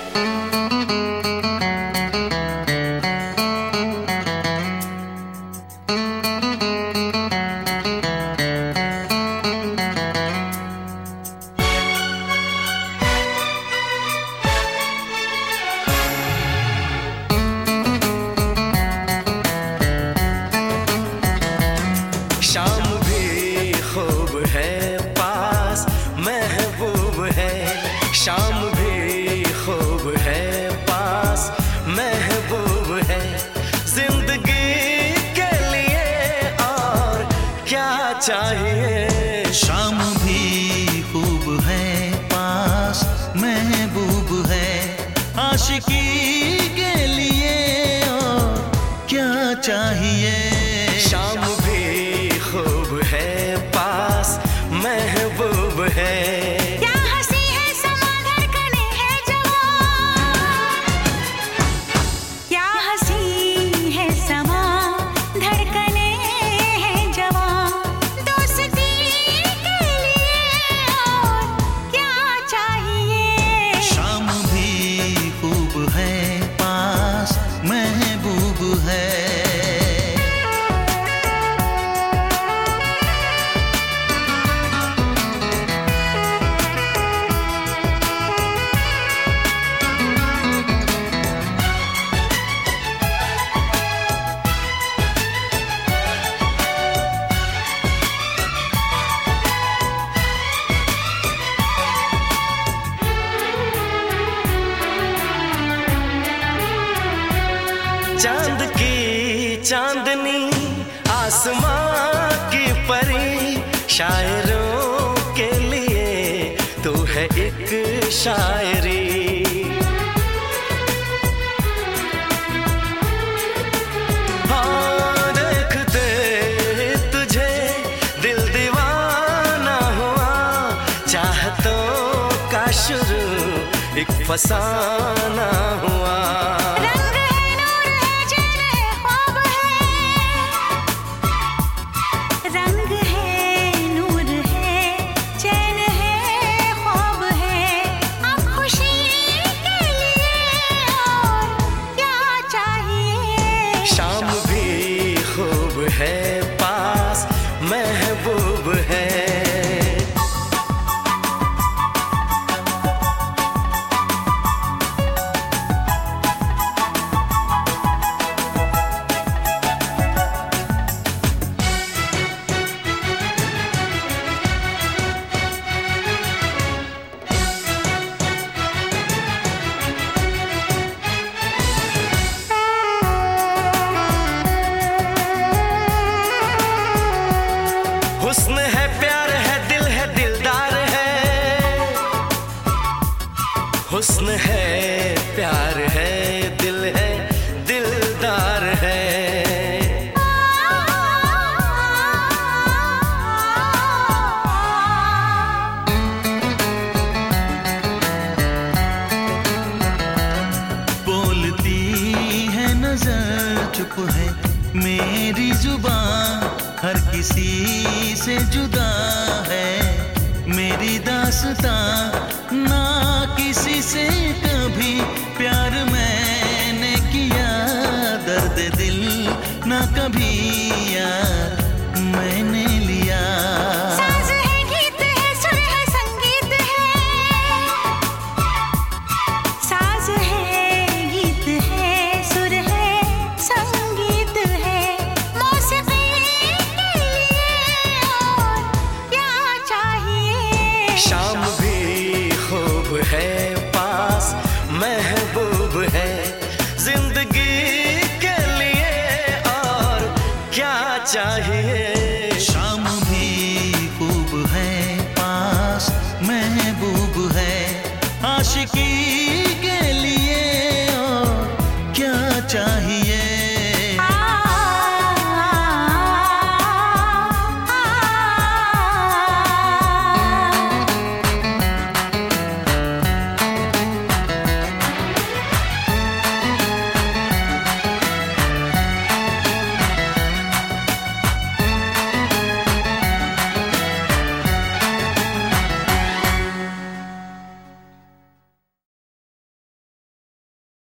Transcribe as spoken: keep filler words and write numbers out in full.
शाम भी खूब है, पास महबूब है, जिंदगी के लिए और क्या चाहिए। शाम भी खूब है, पास महबूब है, आशिकी के लिए और क्या चाहिए। शाम भी खूब है, पास महबूब है, चांद की चांदनी, आसमां की परी, शायरों के लिए तू है एक शायरी। हाँ देखते तुझे दिल दीवाना हुआ, चाहतों का शुरू एक फसाना हुआ। शाम भी खूब है, पास महबूब है। हुस्न है, प्यार है, दिल है, दिलदार है। हुस्न है, प्यार है, दिल है, दिलदार है। बोलती है नजर, चुप है मेरी जुबान, हर किसी से जुदा है मेरी दास्तां, ना किसी से